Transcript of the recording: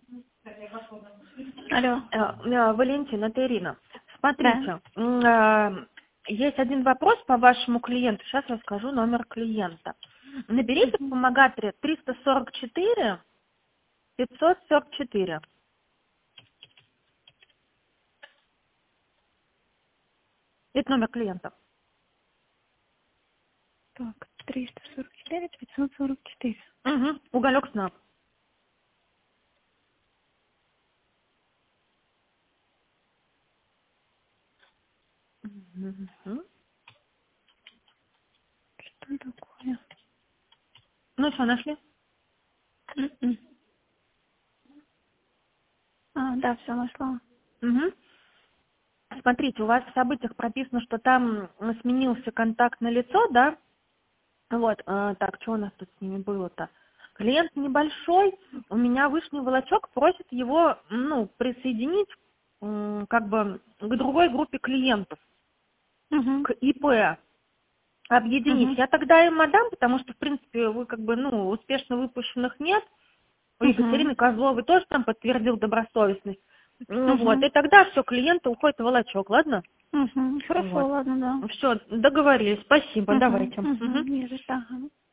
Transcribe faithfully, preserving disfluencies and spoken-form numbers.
Алло. Э, э, Валентина, это Ирина. Смотрите, Да. м, э, есть один вопрос по вашему клиенту. Сейчас расскажу номер клиента. Наберите в Мгм. помогаторе триста сорок четыре пятьсот сорок четыре. Это номер клиента. Так, триста сорок четыре пятьсот сорок четыре. Угу. Уголек сна. Мгм. Что такое? Ну что, нашли? М-м. А, да, все нашла. Угу. Смотрите, у вас в событиях прописано, что там м, сменился контакт на лицо, да? Вот, э, так, что у нас тут с ними было-то? Клиент небольшой, у меня вышний волочок просит его, ну, присоединить, м, как бы, к другой группе клиентов, Угу. к ИП, объединить. Угу. Я тогда им отдам, потому что, в принципе, вы, как бы, ну, успешно выпущенных нет. У Угу. Екатерины Козловой тоже там подтвердил добросовестность. М, Вот, Угу. и тогда все, клиенты уходят в волочок, ладно? Угу. Хорошо, Вот. ладно, да. Все, договорились, спасибо, Угу. давайте. Угу. Мгм. Не за что. Ага.